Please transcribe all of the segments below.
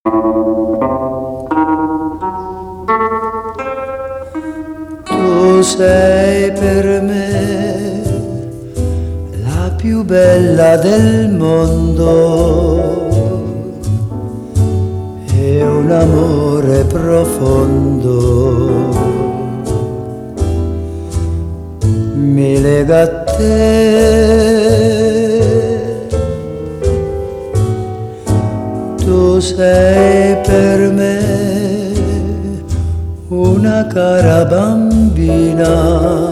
Tu sei per me la più bella del mondo e un amore profondo mi lega a te. Tu sei per me una cara bambina,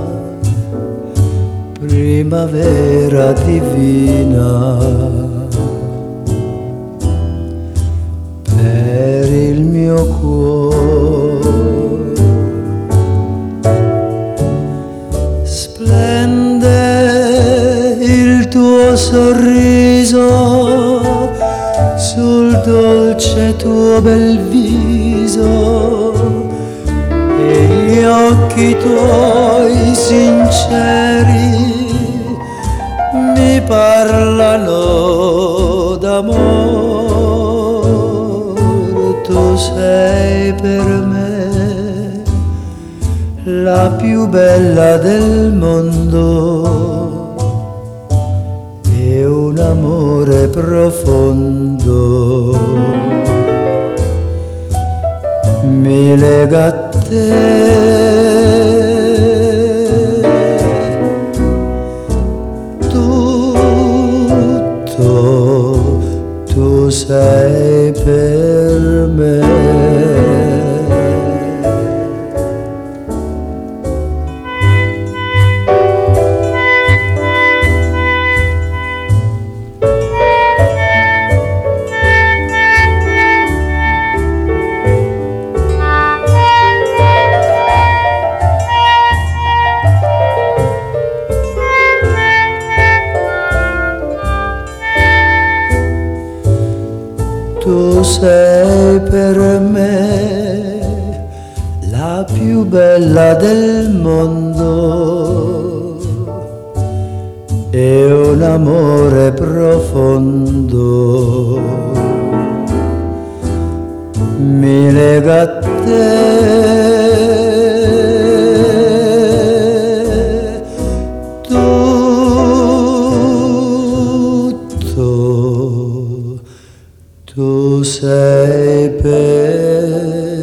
primavera divina, per il mio cuore. Splende il tuo sorriso sul dolce tuo bel viso e gli occhi tuoi sinceri mi parlano d'amore. Tu sei per me la più bella del mondo e un amore profondo mi lega a te. Tutto tu sei per me. Tu sei per me la più bella del mondo e un amore profondo mi lega a te. Tu sei per